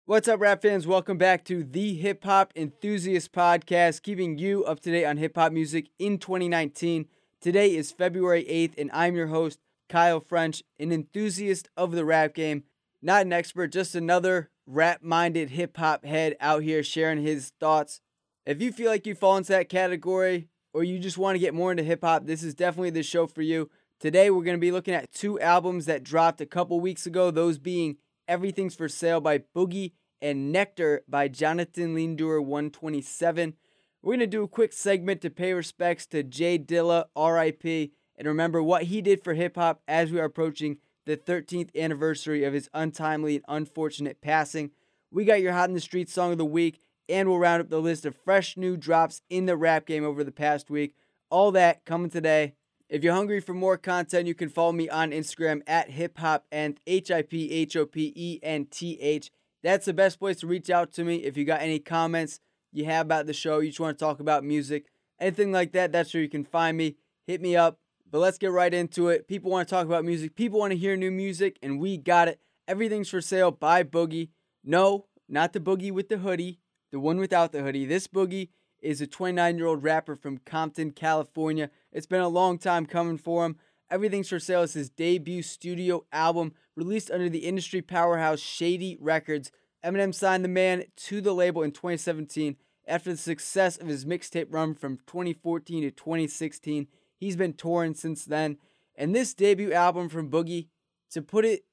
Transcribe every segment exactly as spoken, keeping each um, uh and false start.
What's up, rap fans? Welcome back to the Hip Hop Enthusiast Podcast, keeping you up to date on hip hop music in twenty nineteen. Today is February eighth, and I'm your host, Kyle French, an enthusiast of the rap game. Not an expert, just another rap-minded hip hop head out here sharing his thoughts. If you feel like you fall into that category, or you just want to get more into hip hop, this is definitely the show for you. Today, we're going to be looking at two albums that dropped a couple weeks ago, those being Everything's for Sale by Boogie and Nectar by Jonathan Lindor one twenty-seven. We're going to do a quick segment to pay respects to Jay Dilla, R I P, and remember what he did for hip-hop as we are approaching the thirteenth anniversary of his untimely and unfortunate passing. We got your Hot in the Street Song of the Week, and we'll round up the list of fresh new drops in the rap game over the past week. All that coming today. If you're hungry for more content, you can follow me on Instagram at hiphopent, H I P H O P E N T H. That's the best place to reach out to me. If you got any comments you have about the show, you just want to talk about music, anything like that, that's where you can find me. Hit me up. But let's get right into it. People want to talk about music. People want to hear new music, and we got it. Everything's for Sale by Boogie. No, not the Boogie with the hoodie, the one without the hoodie. This Boogie is a twenty-nine-year-old rapper from Compton, California. It's been a long time coming for him. Everything's for Sale is his debut studio album released under the industry powerhouse Shady Records. Eminem signed the man to the label in twenty seventeen after the success of his mixtape run from twenty fourteen to twenty sixteen. He's been touring since then. And this debut album from Boogie, to put it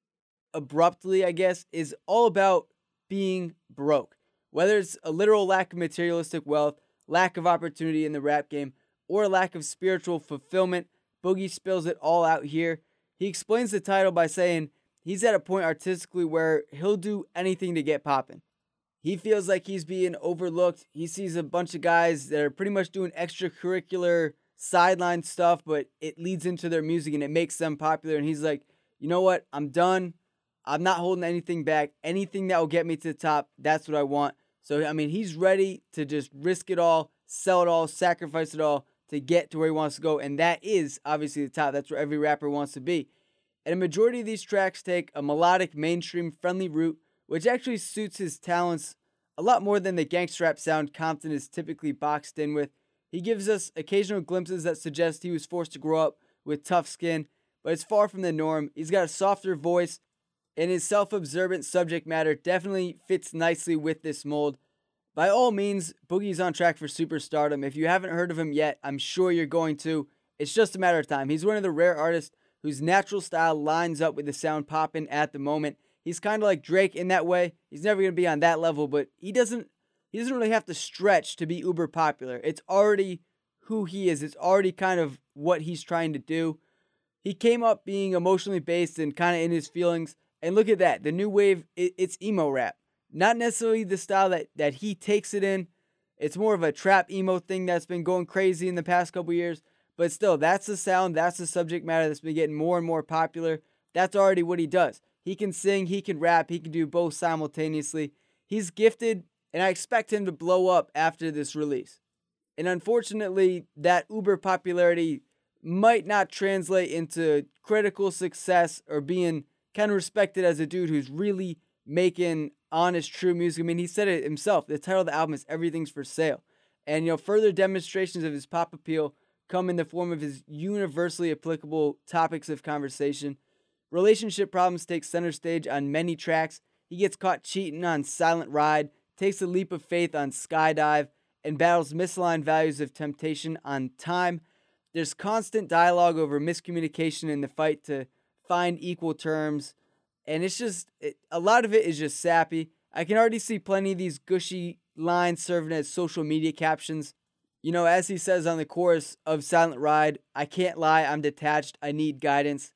abruptly, I guess, is all about being broke. Whether it's a literal lack of materialistic wealth, lack of opportunity in the rap game, or a lack of spiritual fulfillment, Boogie spills it all out here. He explains the title by saying he's at a point artistically where he'll do anything to get popping. He feels like he's being overlooked. He sees a bunch of guys that are pretty much doing extracurricular sideline stuff, but it leads into their music and it makes them popular. And he's like, you know what? I'm done. I'm not holding anything back. Anything that will get me to the top, that's what I want. So, I mean, he's ready to just risk it all, sell it all, sacrifice it all to get to where he wants to go. And that is obviously the top. That's where every rapper wants to be. And a majority of these tracks take a melodic, mainstream, friendly route, which actually suits his talents a lot more than the gangsta rap sound Compton is typically boxed in with. He gives us occasional glimpses that suggest he was forced to grow up with tough skin, but it's far from the norm. He's got a softer voice, and his self-observant subject matter definitely fits nicely with this mold. By all means, Boogie's on track for superstardom. If you haven't heard of him yet, I'm sure you're going to. It's just a matter of time. He's one of the rare artists whose natural style lines up with the sound popping at the moment. He's kind of like Drake in that way. He's never going to be on that level, but he doesn't he doesn't really have to stretch to be uber popular. It's already who he is. It's already kind of what he's trying to do. He came up being emotionally based and kind of in his feelings. And look at that. The new wave, it, it's emo rap. Not necessarily the style that, that he takes it in. It's more of a trap emo thing that's been going crazy in the past couple years. But still, that's the sound, that's the subject matter that's been getting more and more popular. That's already what he does. He can sing, he can rap, he can do both simultaneously. He's gifted, and I expect him to blow up after this release. And unfortunately, that uber popularity might not translate into critical success or being kind of respected as a dude who's really making honest, true music. I mean, he said it himself. The title of the album is Everything's for Sale. And, you know, further demonstrations of his pop appeal come in the form of his universally applicable topics of conversation. Relationship problems take center stage on many tracks. He gets caught cheating on Silent Ride, takes a leap of faith on Skydive, and battles misaligned values of temptation on Time. There's constant dialogue over miscommunication in the fight to find equal terms. And it's just, it, a lot of it is just sappy. I can already see plenty of these gushy lines serving as social media captions. You know, as he says on the chorus of Silent Ride, I can't lie, I'm detached, I need guidance.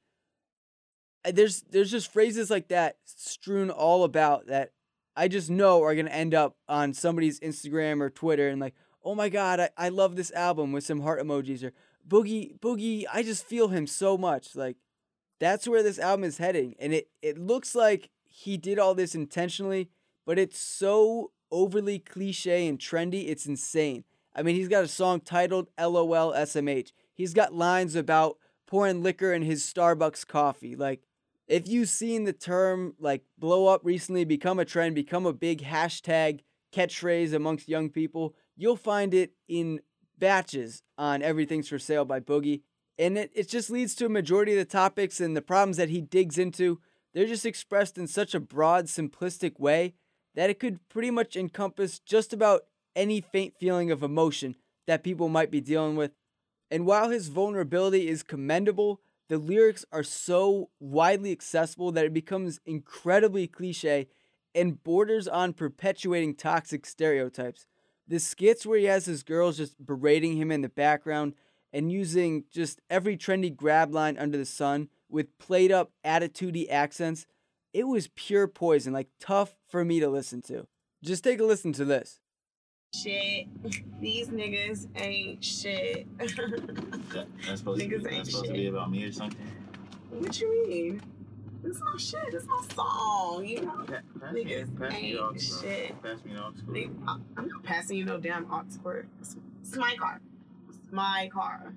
There's there's just phrases like that strewn all about that I just know are going to end up on somebody's Instagram or Twitter and like, oh my God, I, I love this album with some heart emojis, or Boogie, Boogie, I just feel him so much. Like, that's where this album is heading. And it, it looks like he did all this intentionally, but it's so overly cliche and trendy, it's insane. I mean, he's got a song titled LOL S M H. He's got lines about pouring liquor in his Starbucks coffee. Like, If you've seen the term like blow up recently, become a trend, become a big hashtag catchphrase amongst young people, you'll find it in batches on Everything's for Sale by Boogie. And it, it just leads to a majority of the topics and the problems that he digs into. They're just expressed in such a broad, simplistic way that it could pretty much encompass just about any faint feeling of emotion that people might be dealing with. And while his vulnerability is commendable, the lyrics are so widely accessible that it becomes incredibly cliche and borders on perpetuating toxic stereotypes. The skits where he has his girls just berating him in the background and using just every trendy grab line under the sun with played up attitudey accents, it was pure poison, like tough for me to listen to. Just take a listen to this. Shit. These niggas ain't shit. That, that's supposed, to be, that's supposed to be about me or something? What you mean? It's not shit. It's my song, you know? Pa- pass Niggas me, pass me ain't aux, bro. shit. Pass me aux. Nigga, I- I'm not passing you no damn aux cord. It's, it's my car. It's my car.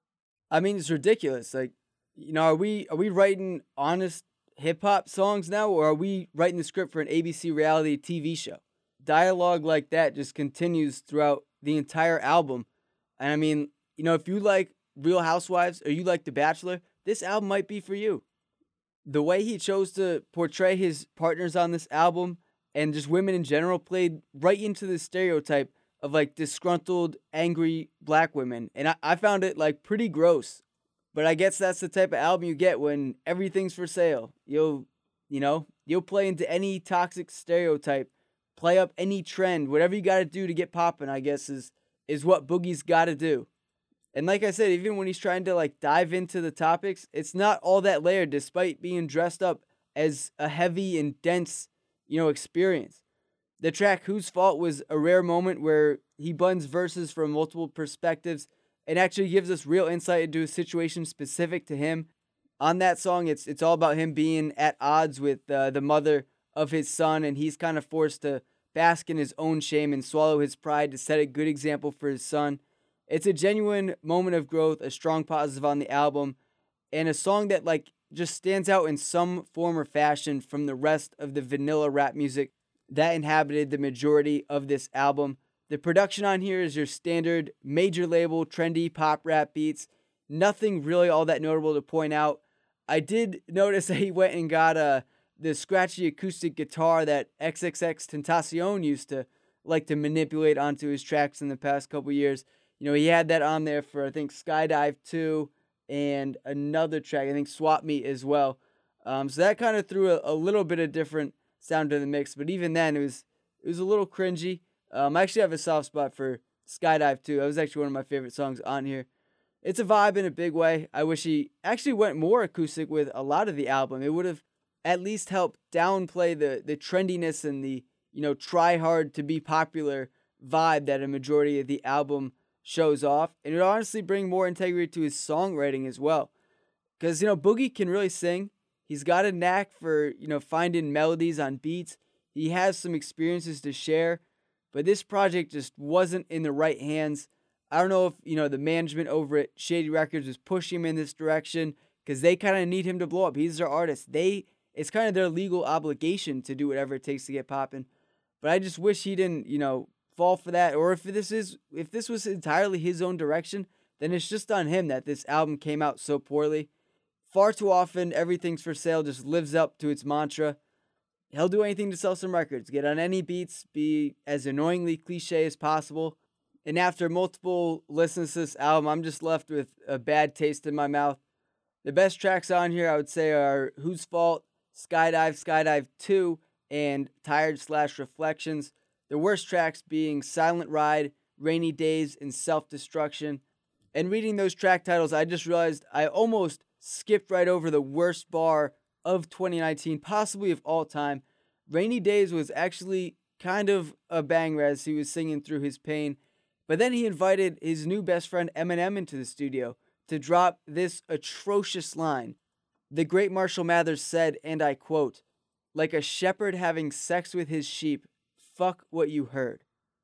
I mean, it's ridiculous. Like, you know, are we are we writing honest hip hop songs now, or are we writing the script for an A B C reality T V show? Dialogue like that just continues throughout the entire album. And I mean, you know, if you like Real Housewives or you like The Bachelor, this album might be for you. The way he chose to portray his partners on this album and just women in general played right into the stereotype of like disgruntled, angry black women. And I, I found it like pretty gross. But I guess that's the type of album you get when Everything's for Sale. You'll, you know, you'll play into any toxic stereotype, play up any trend, whatever you got to do to get popping, I guess, is is what Boogie's got to do. And like I said, even when he's trying to like dive into the topics, it's not all that layered despite being dressed up as a heavy and dense, you know, experience. The track Whose Fault was a rare moment where he blends verses from multiple perspectives and actually gives us real insight into a situation specific to him. On that song, it's it's all about him being at odds with uh, the mother of his son, and he's kind of forced to bask in his own shame and swallow his pride to set a good example for his son. It's a genuine moment of growth, a strong positive on the album, and a song that like just stands out in some form or fashion from the rest of the vanilla rap music that inhabited the majority of this album. The production on here is your standard major label trendy pop rap beats. Nothing really all that notable to point out. I did notice that he went and got a the scratchy acoustic guitar that X X X Tentacion used to like to manipulate onto his tracks in the past couple years. You know, he had that on there for, I think, Skydive two and another track, I think Swap Meet as well. Um, so that kind of threw a, a little bit of different sound to the mix, but even then, it was it was a little cringy. Um, I actually have a soft spot for Skydive two. That was actually one of my favorite songs on here. It's a vibe in a big way. I wish he actually went more acoustic with a lot of the album. It would have at least helped downplay the the trendiness and the, you know, try hard to be popular vibe that a majority of the album shows off. And it would honestly bring more integrity to his songwriting as well. Because, you know, Boogie can really sing. He's got a knack for, you know, finding melodies on beats. He has some experiences to share. But this project just wasn't in the right hands. I don't know if, you know, the management over at Shady Records was pushing him in this direction because they kind of need him to blow up. He's their artist. They, it's kind of their legal obligation to do whatever it takes to get popping. But I just wish he didn't, you know, fall for that. Or if this is, if this was entirely his own direction, then it's just on him that this album came out so poorly. Far too often, Everything's for Sale just lives up to its mantra. He'll do anything to sell some records, get on any beats, be as annoyingly cliche as possible. And after multiple listens to this album, I'm just left with a bad taste in my mouth. The best tracks on here, I would say, are Whose Fault, Skydive, Skydive two, and Tired slash Reflections. The worst tracks being Silent Ride, Rainy Days, and Self-Destruction. And reading those track titles, I just realized I almost skipped right over the worst bar of twenty nineteen, possibly of all time. Rainy Days was actually kind of a banger as he was singing through his pain. But then he invited his new best friend Eminem into the studio to drop this atrocious line. The great Marshall Mathers said, and I quote, "Like a shepherd having sex with his sheep, fuck what you heard."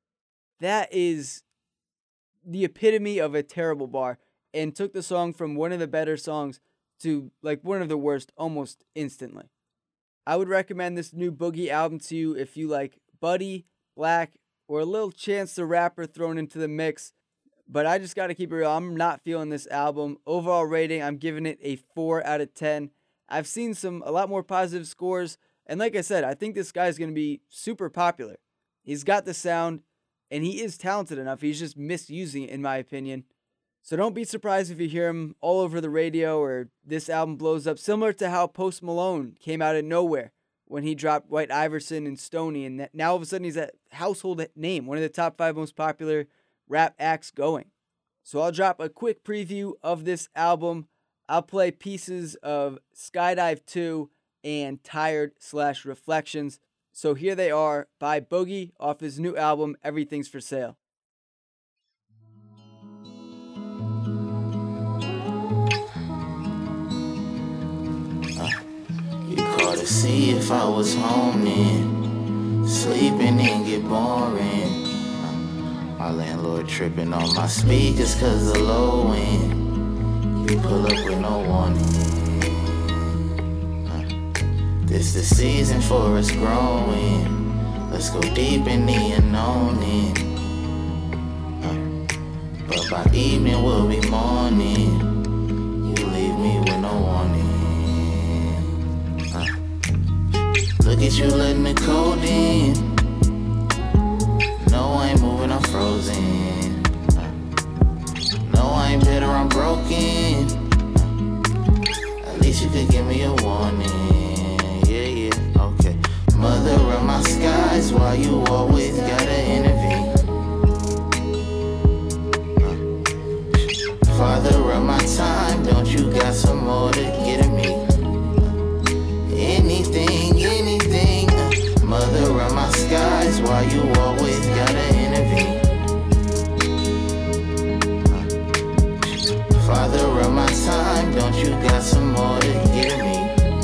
That is the epitome of a terrible bar and took the song from one of the better songs to like one of the worst almost instantly. I would recommend this new Boogie album to you if you like Buddy, Black, or a little Chance the Rapper thrown into the mix. But I just got to keep it real. I'm not feeling this album. Overall rating, I'm giving it a four out of ten. I've seen some a lot more positive scores. And like I said, I think this guy's going to be super popular. He's got the sound, and he is talented enough. He's just misusing it, in my opinion. So don't be surprised if you hear him all over the radio or this album blows up, similar to how Post Malone came out of nowhere when he dropped White Iverson and Stoney, and now all of a sudden he's a household name, one of the top five most popular rap acts going. So I'll drop a quick preview of this album. I'll play pieces of Skydive two and Tired slash Reflections. So here they are by Boogie off his new album, Everything's for Sale. You called to see if I was home then. Sleeping and get boring. My landlord tripping on my speakers cause the low end. You pull up with no warning. uh, This the season for us growing. Let's go deep in the unknown end. uh, But by evening we'll be morning. You leave me with no warning. uh, Look at you letting the cold in. No, I ain't moving, I'm frozen. No, I ain't better, I'm broken. At least you could give me a warning. Yeah, yeah, okay. Mother of my skies, why you always gotta intervene? Father of my time, don't you got some more to get at me? Anything, anything. Mother of my skies, why you always gotta intervene? uh, Father of my time, don't you got some more to give me?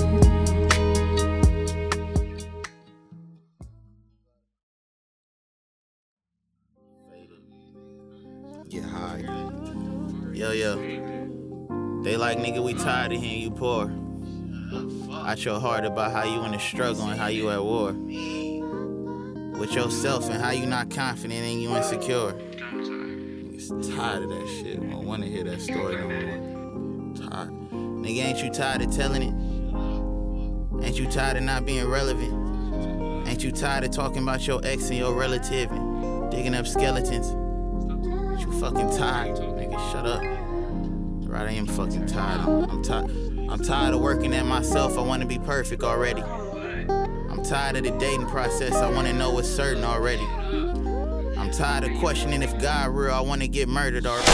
Get higher. Yo, yo. They like, nigga, we tired of hearing you pour out your heart about how you in the struggle and how you at war with yourself and how you not confident and you insecure. Niggas tired of that shit. I don't wanna hear that story no more. Tired. Nigga, ain't you tired of telling it? Ain't you tired of not being relevant? Ain't you tired of talking about your ex and your relative and digging up skeletons? Ain't you fucking tired? Nigga, shut up. Right, I am fucking tired. I'm, I'm tired. I'm tired of working at myself, I wanna be perfect already. I'm tired of the dating process, I wanna know what's certain already. I'm tired of questioning if God real, I wanna get murdered already.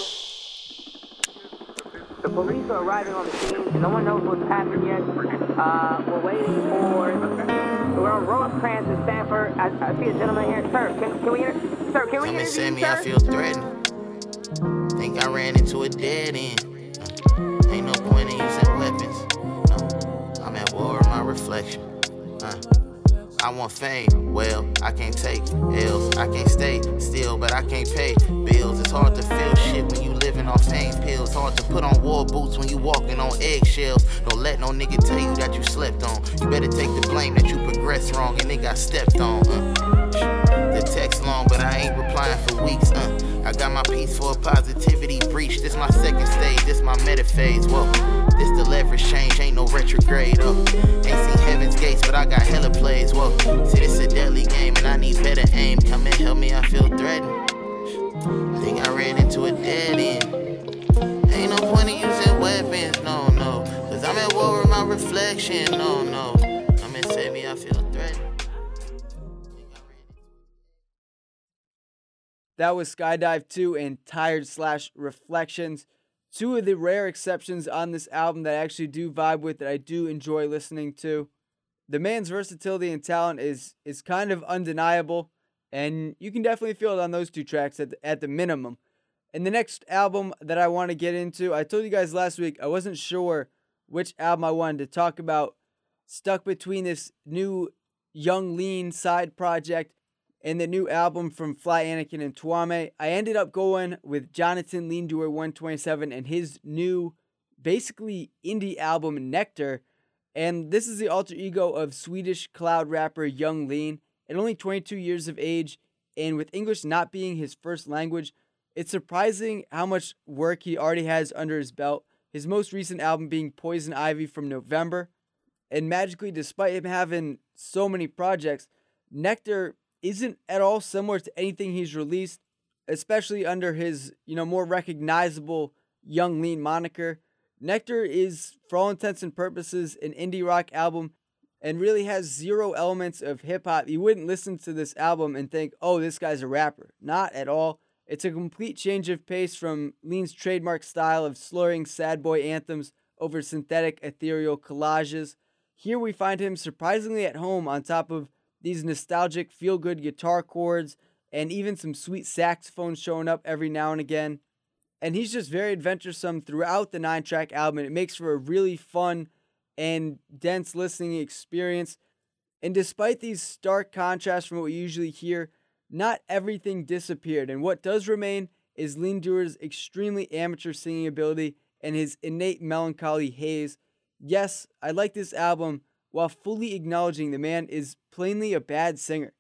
The police are arriving on the scene, no one knows what's happened yet. Uh, we're waiting for, we're on Rosecrans in Stanford. I, I see a gentleman here. Sir, can, can we, inter- sir, can we Come and interview, send me, sir? I feel threatened. Think I ran into a dead end. Ain't no point in using weapons. No, I'm at war with my reflection. Uh, I want fame, well, I can't take L's. I can't stay still, but I can't pay bills. It's hard to feel shit when you living off pain pills. Hard to put on war boots when you walking on eggshells. Don't let no nigga tell you that you slept on. You better take the blame that you progressed wrong and they got stepped on. Uh, the text long, but I ain't replying for weeks. Uh, I got my piece for a positivity breach. This my second stage, this my meta phase. Whoa, this the leverage change, ain't no retrograde. Oh, ain't seen heaven's gates, but I got hella plays. Whoa, see this a deadly game and I need better aim. Come and help me, I feel threatened. Think I ran into a dead end. Ain't no point in using weapons, no, no. Cause I'm at war with my reflection, no, no. Come and save me, I feel threatened. That was Skydive two and Tired slash Reflections. Two of the rare exceptions on this album that I actually do vibe with, that I do enjoy listening to. The man's versatility and talent is is kind of undeniable, and you can definitely feel it on those two tracks at the, at the minimum. And the next album that I want to get into, I told you guys last week I wasn't sure which album I wanted to talk about. Stuck between this new Young Lean side project and the new album from Fly Anakin and Twame. I ended up going with Jonathan Lindor one twenty-seven and his new basically indie album Nectar. And this is the alter ego of Swedish cloud rapper Young Lean. At only twenty-two years of age, and with English not being his first language, it's surprising how much work he already has under his belt. His most recent album being Poison Ivy from November. And magically, despite him having so many projects, Nectar isn't at all similar to anything he's released, especially under his, you know, more recognizable Young Lean moniker. Nectar is, for all intents and purposes, an indie rock album and really has zero elements of hip-hop. You wouldn't listen to this album and think, oh, this guy's a rapper. Not at all. It's a complete change of pace from Lean's trademark style of slurring sad boy anthems over synthetic ethereal collages. Here we find him surprisingly at home on top of these nostalgic feel-good guitar chords and even some sweet saxophones showing up every now and again. And he's just very adventuresome throughout the nine-track album, and it makes for a really fun and dense listening experience. And despite these stark contrasts from what we usually hear, not everything disappeared. And what does remain is Lean Duer's extremely amateur singing ability and his innate melancholy haze. Yes, I like this album while fully acknowledging the man is plainly a bad singer.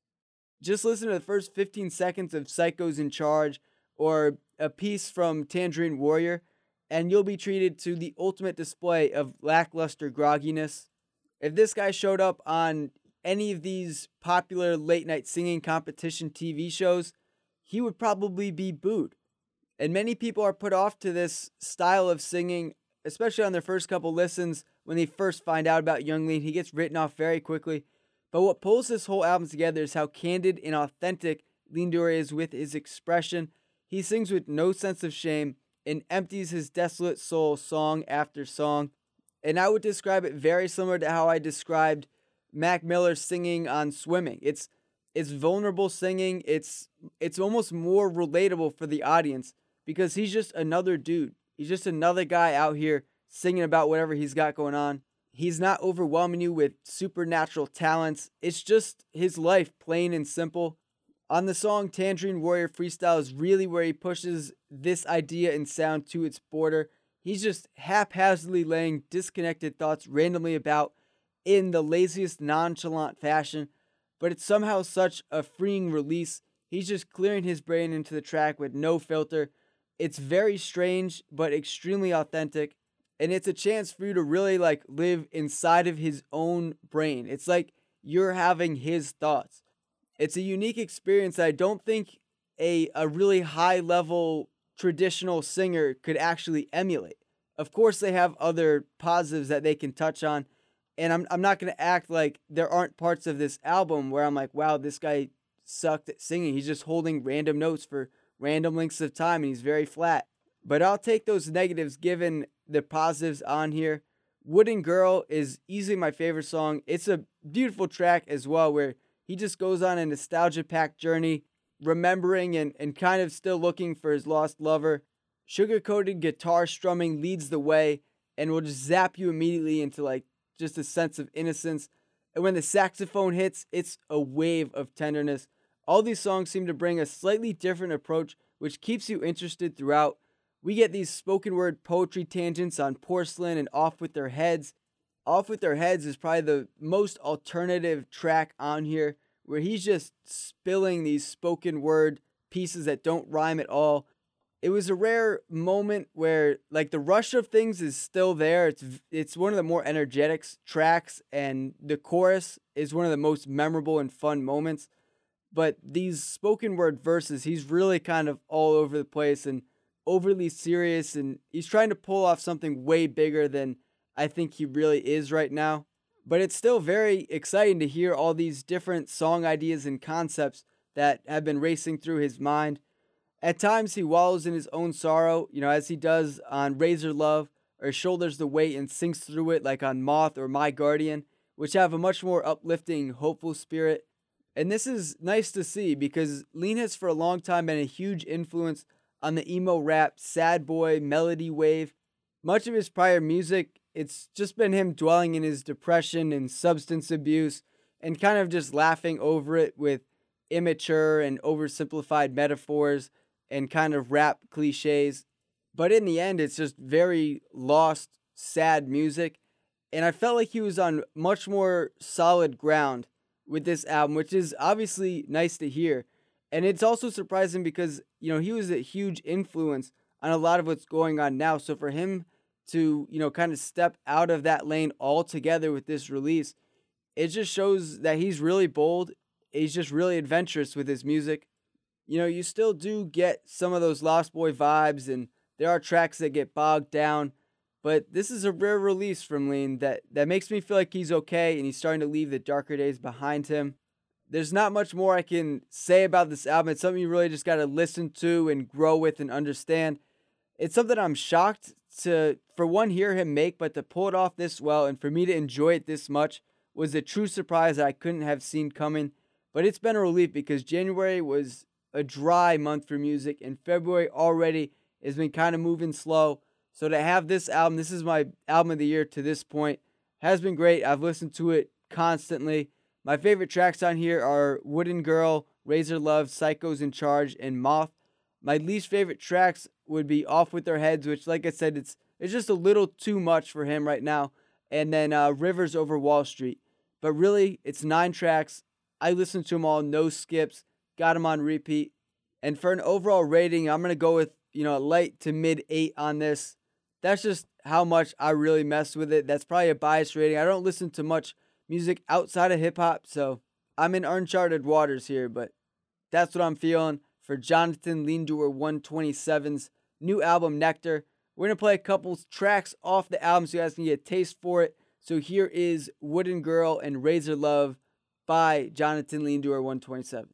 Just listen to the first fifteen seconds of Psycho's in Charge or a piece from Tangerine Warrior, and you'll be treated to the ultimate display of lackluster grogginess. If this guy showed up on any of these popular late-night singing competition T V shows, he would probably be booed. And many people are put off to this style of singing, especially on their first couple listens when they first find out about Young Lean. He gets written off very quickly. But what pulls this whole album together is how candid and authentic Lean Duer is with his expression. He sings with no sense of shame and empties his desolate soul song after song. And I would describe it very similar to how I described Mac Miller singing on Swimming. It's it's vulnerable singing. It's it's almost more relatable for the audience because he's just another dude. He's just another guy out here singing about whatever he's got going on. He's not overwhelming you with supernatural talents. It's just his life, plain and simple. On the song Tangerine Warrior Freestyle is really where he pushes this idea and sound to its border. He's just haphazardly laying disconnected thoughts randomly about in the laziest nonchalant fashion, but it's somehow such a freeing release. He's just clearing his brain into the track with no filter. It's very strange, but extremely authentic, and it's a chance for you to really like live inside of his own brain. It's like you're having his thoughts. It's a unique experience that I don't think a, a really high-level traditional singer could actually emulate. Of course, they have other positives that they can touch on, and I'm I'm not going to act like there aren't parts of this album where I'm like, wow, this guy sucked at singing. He's just holding random notes for random lengths of time, and he's very flat. But I'll take those negatives given the positives on here. Wooden Girl is easily my favorite song. It's a beautiful track as well, where he just goes on a nostalgia-packed journey, remembering and, and kind of still looking for his lost lover. Sugar-coated guitar strumming leads the way and will just zap you immediately into like just a sense of innocence. And when the saxophone hits, it's a wave of tenderness. All these songs seem to bring a slightly different approach, which keeps you interested throughout. We get these spoken word poetry tangents on Porcelain and Off With Their Heads. Off With Their Heads is probably the most alternative track on here, where he's just spilling these spoken word pieces that don't rhyme at all. It was a rare moment where like the rush of things is still there. It's it's one of the more energetic tracks, and the chorus is one of the most memorable and fun moments. But these spoken word verses, he's really kind of all over the place and overly serious, and he's trying to pull off something way bigger than I think he really is right now. But it's still very exciting to hear all these different song ideas and concepts that have been racing through his mind. At times he wallows in his own sorrow, you know, as he does on Razor Love, or shoulders the weight and sinks through it like on Moth or My Guardian, which have a much more uplifting, hopeful spirit. And this is nice to see because Lean has for a long time been a huge influence on the emo rap, sad boy, melody wave. Much of his prior music, it's just been him dwelling in his depression and substance abuse and kind of just laughing over it with immature and oversimplified metaphors and kind of rap cliches. But in the end, it's just very lost, sad music. And I felt like he was on much more solid ground with this album, which is obviously nice to hear. And it's also surprising because, you know, he was a huge influence on a lot of what's going on now. So for him to, you know, kind of step out of that lane altogether with this release, it just shows that he's really bold. He's just really adventurous with his music. You know, you still do get some of those Lost Boy vibes, and there are tracks that get bogged down. But this is a rare release from Lean that, that makes me feel like he's okay and he's starting to leave the darker days behind him. There's not much more I can say about this album. It's something you really just got to listen to and grow with and understand. It's something I'm shocked to, for one, hear him make, but to pull it off this well and for me to enjoy it this much was a true surprise that I couldn't have seen coming. But it's been a relief because January was a dry month for music and February already has been kind of moving slow. So to have this album, this is my album of the year to this point, has been great. I've listened to it constantly. My favorite tracks on here are Wooden Girl, Razor Love, Psychos in Charge, and Moth. My least favorite tracks would be Off With Their Heads, which, like I said, it's it's just a little too much for him right now. And then uh, Rivers Over Wall Street. But really, it's nine tracks. I listened to them all, no skips, got them on repeat. And for an overall rating, I'm going to go with, you know, a light to mid eight on this. That's just how much I really mess with it. That's probably a biased rating. I don't listen to much music outside of hip-hop, so I'm in uncharted waters here, but that's what I'm feeling for Jonathan Lindor one twenty-seven's new album, Nectar. We're going to play a couple tracks off the album so you guys can get a taste for it. So here is Wooden Girl and Razor Love by Jonathan Lindor one twenty-seven.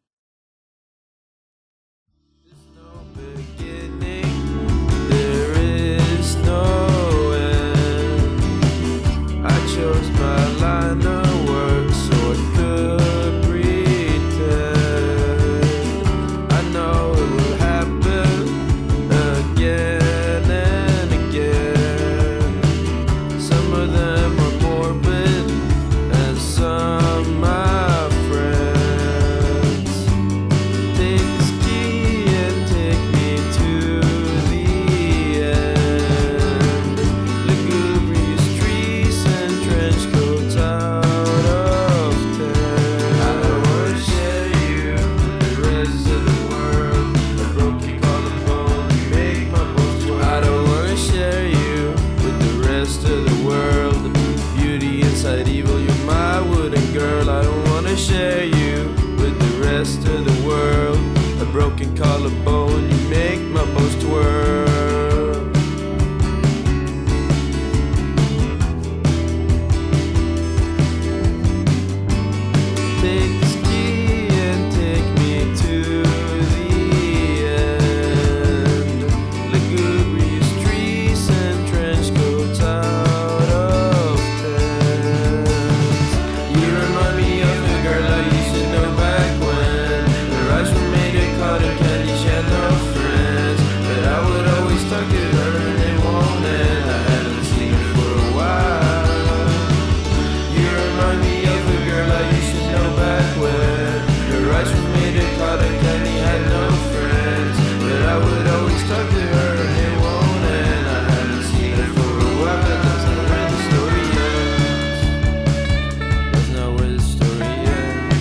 Chose my line of work so I could pretend. I know it will happen again and again. Some of them are morbid and some my friends. Take this key and take me to the end. Lugubrious trees and trench coats out of town. I don't wanna share you with the rest of the world. A broken collarbone, you make my bones work. I don't wanna share you with the rest of the world. Beauty inside evil, you're my wooden girl. I don't wanna share you with the rest of the world. A broken collarbone, you make my bones twirl. Take this key and take me to the end. Lugubrious trees and trench coats out of tents. You remind me of the girl I used to know back when her eyes were made of cotton candy, she had no friends. But I would always talk to her and they won't end. I haven't seen her for a while. You remind me of the girl I used to know back when her eyes were made of cotton candy, had no friends. But I would always talk to her and they won't end. I haven't seen her for a while, but that's not where the story ends. That's not where the story ends.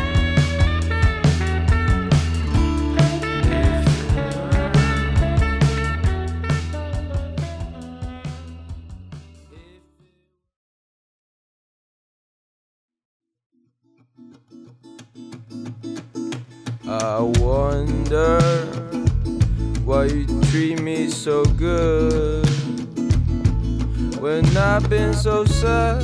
I wonder why you treat me so good when I've been so sad.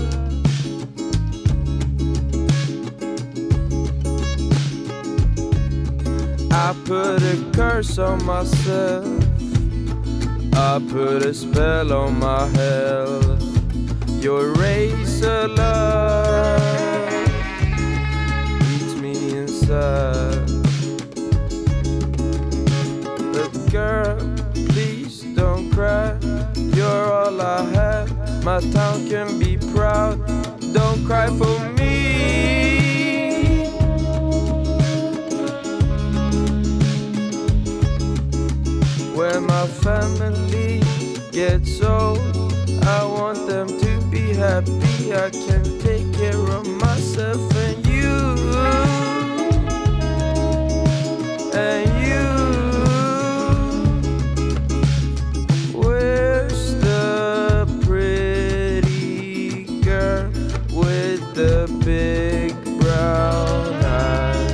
I put a curse on myself, I put a spell on my health. Your razor love eats me inside. But girl, please don't cry. You're all I have. My town can be proud. Don't cry for me. Where my family soul. I want them to be happy. I can take care of myself and you. And you. Where's the pretty girl with the big brown eyes?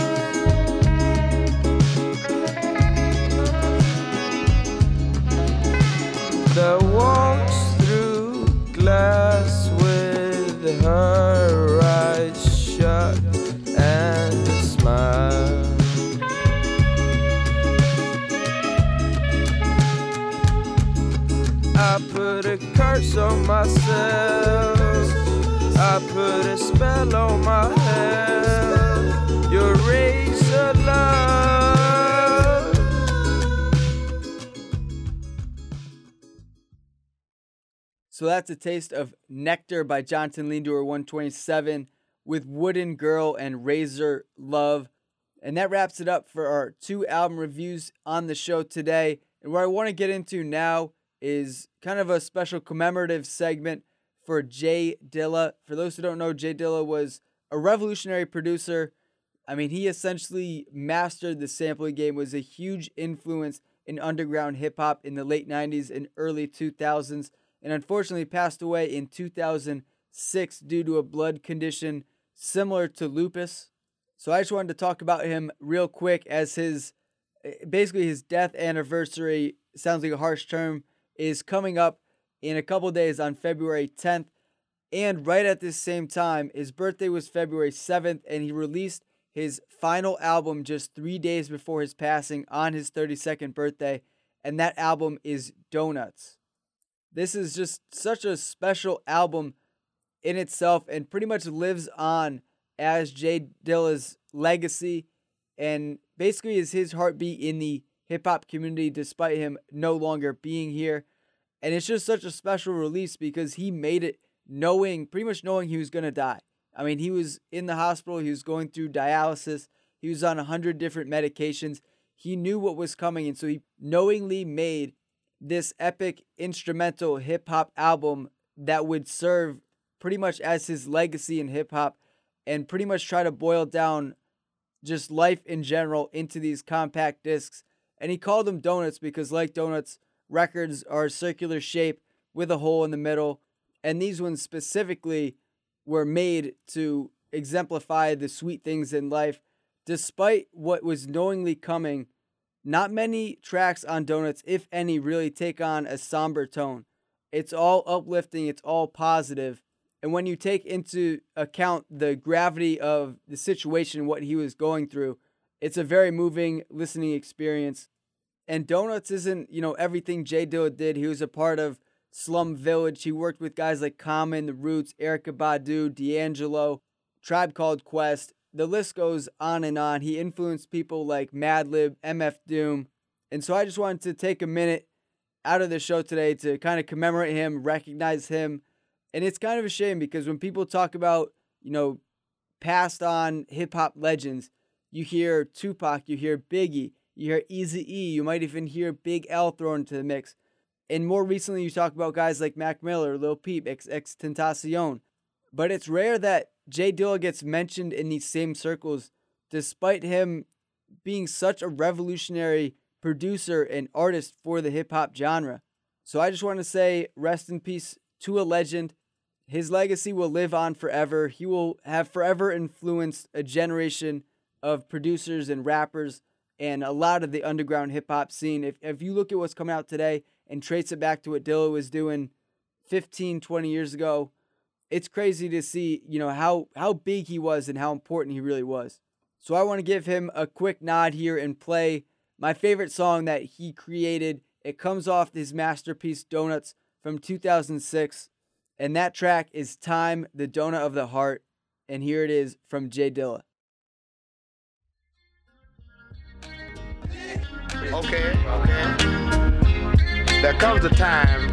That walks through glass with her eyes shut and a smile. I put a curse on myself. I put a spell on my head. Your rays of love. So that's a taste of Nectar by Jonathan Lindor one twenty-seven with Wooden Girl and Razor Love. And that wraps it up for our two album reviews on the show today. And what I want to get into now is kind of a special commemorative segment for Jay Dilla. For those who don't know, Jay Dilla was a revolutionary producer. I mean, he essentially mastered the sampling game, was a huge influence in underground hip-hop in the late nineties and early two thousands, and unfortunately passed away in two thousand six due to a blood condition similar to lupus. So I just wanted to talk about him real quick, as his, basically his death anniversary, sounds like a harsh term, is coming up in a couple days on February tenth. And right at this same time, his birthday was February seventh, and he released his final album just three days before his passing on his thirty-second birthday, and that album is Donuts. This is just such a special album in itself and pretty much lives on as Jay Dilla's legacy and basically is his heartbeat in the hip-hop community despite him no longer being here. And it's just such a special release because he made it knowing, pretty much knowing he was going to die. I mean, he was in the hospital, he was going through dialysis, he was on a hundred different medications. He knew what was coming, and so he knowingly made this epic instrumental hip-hop album that would serve pretty much as his legacy in hip-hop and pretty much try to boil down just life in general into these compact discs. And he called them Donuts because, like donuts, records are a circular shape with a hole in the middle, and these ones specifically were made to exemplify the sweet things in life. Despite what was knowingly coming, not many tracks on Donuts, if any, really take on a somber tone. It's all uplifting, it's all positive. And when you take into account the gravity of the situation, what he was going through, it's a very moving listening experience. And Donuts isn't, you know, everything Jay Dilla did. He was a part of Slum Village. He worked with guys like Common, The Roots, Erykah Badu, D'Angelo, Tribe Called Quest. The list goes on and on. He influenced people like Madlib, M F Doom. And so I just wanted to take a minute out of the show today to kind of commemorate him, recognize him. And it's kind of a shame because when people talk about, you know, passed on hip-hop legends, you hear Tupac, you hear Biggie, you hear Eazy-E, you might even hear Big L thrown into the mix. And more recently, you talk about guys like Mac Miller, Lil Peep, XXXTentacion. But it's rare that Jay Dilla gets mentioned in these same circles, despite him being such a revolutionary producer and artist for the hip-hop genre. So I just want to say rest in peace to a legend. His legacy will live on forever. He will have forever influenced a generation of producers and rappers and a lot of the underground hip-hop scene. If, if you look at what's coming out today and trace it back to what Dilla was doing fifteen, twenty years ago, it's crazy to see, you know, how, how big he was and how important he really was. So I want to give him a quick nod here and play my favorite song that he created. It comes off his masterpiece, Donuts, from two thousand six. And that track is Time, the Donut of the Heart. And here it is from Jay Dilla. Okay, okay. There comes a time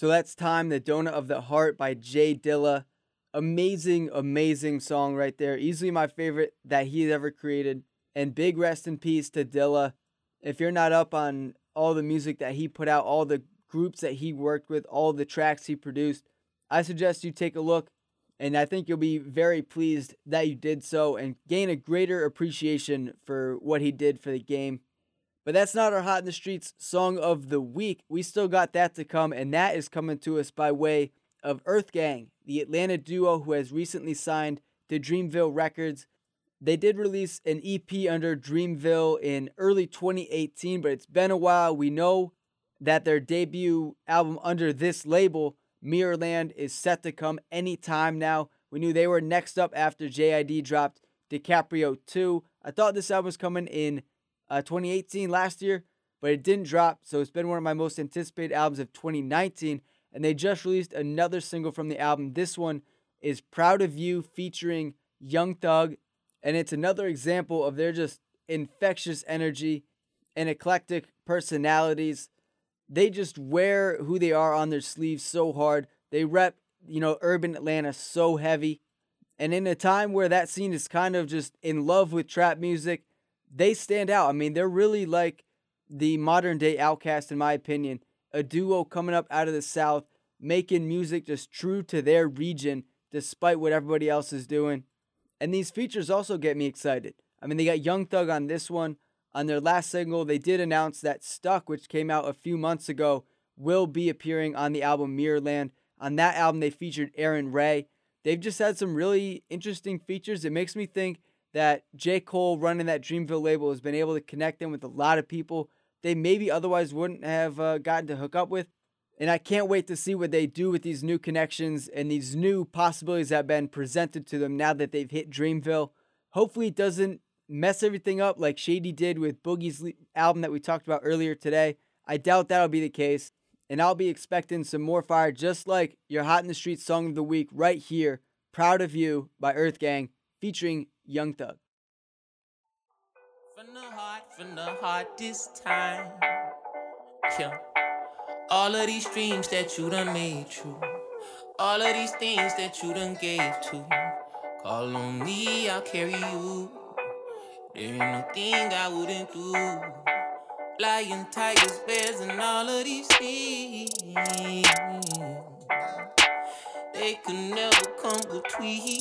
So that's Time, the Donut of the Heart by Jay Dilla. Amazing, amazing song right there. Easily my favorite that he's ever created. And big rest in peace to Dilla. If you're not up on all the music that he put out, all the groups that he worked with, all the tracks he produced, I suggest you take a look. And I think you'll be very pleased that you did so and gain a greater appreciation for what he did for the game. But that's not our Hot in the Streets song of the week. We still got that to come, and that is coming to us by way of Earth Gang, the Atlanta duo who has recently signed to Dreamville Records. They did release an E P under Dreamville in early twenty eighteen, but it's been a while. We know that their debut album under this label, Mirrorland, is set to come anytime now. We knew they were next up after J I D dropped DiCaprio two. I thought this album was coming in uh, twenty eighteen, last year, but it didn't drop, so it's been one of my most anticipated albums of twenty nineteen, and they just released another single from the album. This one is Proud of You featuring Young Thug, and it's another example of their just infectious energy and eclectic personalities. They just wear who they are on their sleeves so hard. They rep, you know, urban Atlanta so heavy. And in a time where that scene is kind of just in love with trap music, they stand out. I mean, they're really like the modern day Outkast, in my opinion. A duo coming up out of the South, making music just true to their region, despite what everybody else is doing. And these features also get me excited. I mean, they got Young Thug on this one. On their last single, they did announce that Stuck, which came out a few months ago, will be appearing on the album Mirrorland. On that album, they featured Aaron Ray. They've just had some really interesting features. It makes me think that J. Cole running that Dreamville label has been able to connect them with a lot of people they maybe otherwise wouldn't have uh, gotten to hook up with. And I can't wait to see what they do with these new connections and these new possibilities that have been presented to them now that they've hit Dreamville. Hopefully it doesn't mess everything up like Shady did with Boogie's album that we talked about earlier today. I doubt that'll be the case. And I'll be expecting some more fire, just like your Hot in the Streets song of the week right here, Proud of You by Earth Gang, featuring Young Thug. From the heart, from the heart this time. Yeah. All of these dreams that you done made true. All of these things that you done gave to. Call on me, I'll carry you. There ain't no thing I wouldn't do. Lion, tigers, bears, and all of these things. They could never come between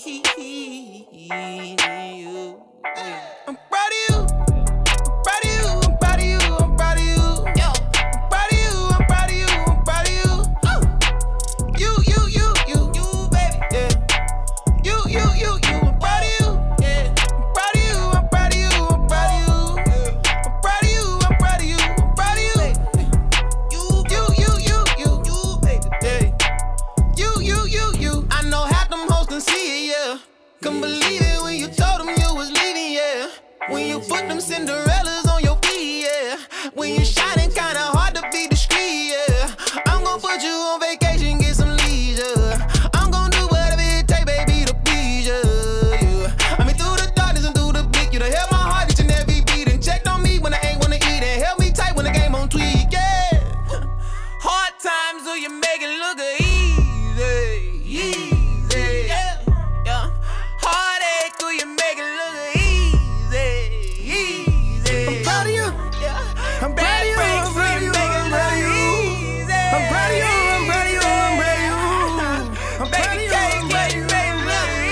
you. I'm proud of you. I'm proud of you. I'm proud of you. I'm proud of you. Yo. I'm proud of you. I'm proud of you. I'm proud of you. Oh. You, you, you, you, you, baby. Yeah. You, you, you, you. I'm proud of you. Yeah. I'm proud of you. I'm proud of you. I'm proud of you. I'm proud of you. I'm proud of you. I'm proud of you. You, you, you, you, you, you, baby. Yeah. You, you, you, you. I know half them hoes can see it, yeah. Couldn't believe it when you told them you was leaving, yeah. When you put them Cinderellas on your feet, yeah. When you shining kinda hard to be discreet, yeah. I'm gon' put you on vacation, get some leisure. I'm gon' do whatever it take, baby, to please you, yeah. I mean through the darkness and through the bleak, you done held my heart each and every beat. And checked on me when I ain't wanna eat, and held me tight when the game on tweak, yeah. Hard times, so you make it look easy, easy, yeah, yeah. Heartache, do you make it look easy, easy? I'm proud of you, yeah. I'm proud of you, I'm proud of you, I'm proud of you. I'm proud of you, I'm proud of you, I'm proud of you. I'm proud of you, I'm proud of you, I'm proud of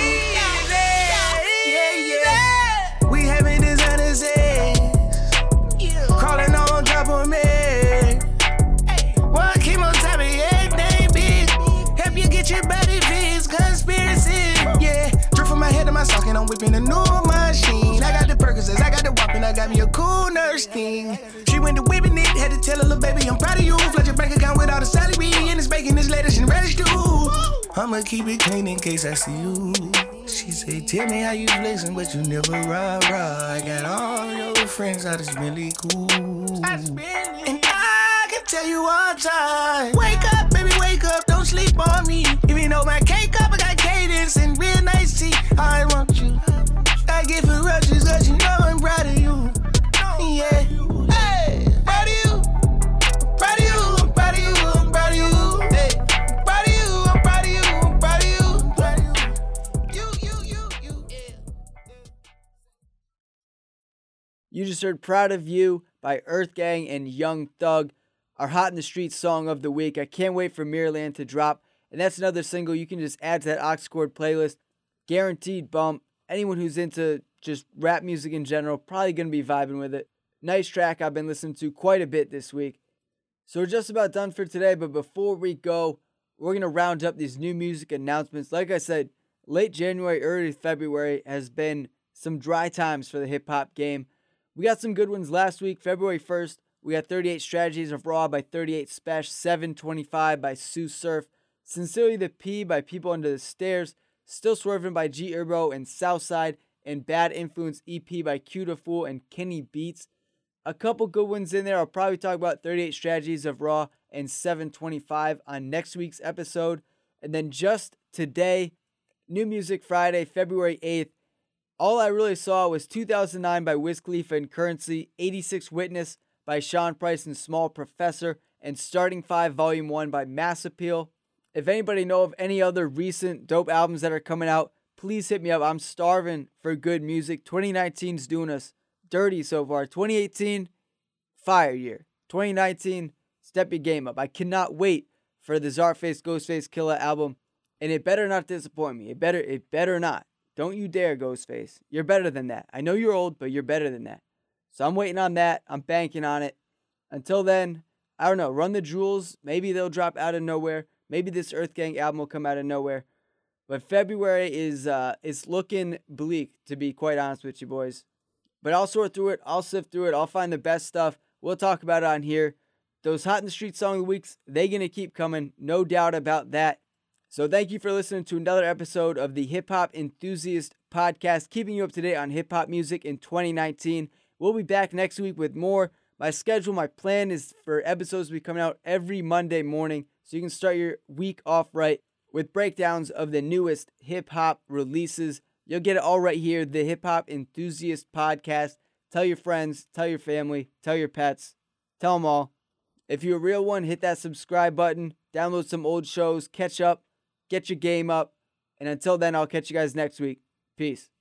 you. Yeah, yeah. We having designer sex, crawling on top of me. Well, keep on top of everything, bitch. Help you get your body fixed, conspiracy. Yeah, drip from my head to my sock, and I'm whipping a new machine. I got the Percocets, I got the whopping, I got me a cool nurse thing. She went to whipping it, had to tell her little baby, I'm proud of you. Flood your bank account with all the salary, and it's making this lettuce and relish too. I'ma keep it clean in case I see you. She said, tell me how you flexing, but you never rah rah. I got all your friends, I just really cool. And I can tell you all time. Wake up, baby, wake up, don't sleep on me. Even though my cake up, I got cadence and real nice tea. I want you. I get for rushes, cause you know I'm proud of you. Yeah. Hey, proud of you. Proud of you, I'm proud of you, I'm proud of you. Hey. You just heard Proud of You by Earth Gang and Young Thug, our Hot in the Street song of the week. I can't wait for Mirrorland to drop. And that's another single you can just add to that Aux Chord playlist. Guaranteed bump. Anyone who's into just rap music in general, probably going to be vibing with it. Nice track I've been listening to quite a bit this week. So we're just about done for today, but before we go, we're going to round up these new music announcements. Like I said, late January, early February has been some dry times for the hip-hop game. We got some good ones last week. February first, we got thirty-eight Strategies of Raw by thirty-eight Special, seven twenty-five by Sue Surf, Sincerely the P by People Under the Stairs, Still Swerving by G Herbo and Southside, and Bad Influence E P by Q Da Fool and Kenny Beats. A couple good ones in there. I'll probably talk about thirty-eight Strategies of Raw and seven twenty-five on next week's episode. And then just today, New Music Friday, February eighth, all I really saw was two thousand nine by Wiz Khalifa and Currency, eighty-six Witness by Sean Price and Small Professor, and Starting Five Volume one by Mass Appeal. If anybody know of any other recent dope albums that are coming out, please hit me up. I'm starving for good music. twenty nineteen's doing us dirty so far. twenty eighteen, fire year. twenty nineteen, step your game up. I cannot wait for the Czarface Ghostface Killah album, and it better not disappoint me. It better, it better not. Don't you dare, Ghostface. You're better than that. I know you're old, but you're better than that. So I'm waiting on that. I'm banking on it. Until then, I don't know. Run the Jewels. Maybe they'll drop out of nowhere. Maybe this Earth Gang album will come out of nowhere. But February is uh, is looking bleak, to be quite honest with you boys. But I'll sort through it. I'll sift through it. I'll find the best stuff. We'll talk about it on here. Those Hot in the Street Song of the Weeks, they're going to keep coming. No doubt about that. So thank you for listening to another episode of the Hip Hop Enthusiast Podcast, keeping you up to date on hip hop music in twenty nineteen. We'll be back next week with more. My schedule, my plan is for episodes to be coming out every Monday morning, so you can start your week off right with breakdowns of the newest hip hop releases. You'll get it all right here, the Hip Hop Enthusiast Podcast. Tell your friends, tell your family, tell your pets, tell them all. If you're a real one, hit that subscribe button, download some old shows, catch up, get your game up. And until then, I'll catch you guys next week. Peace.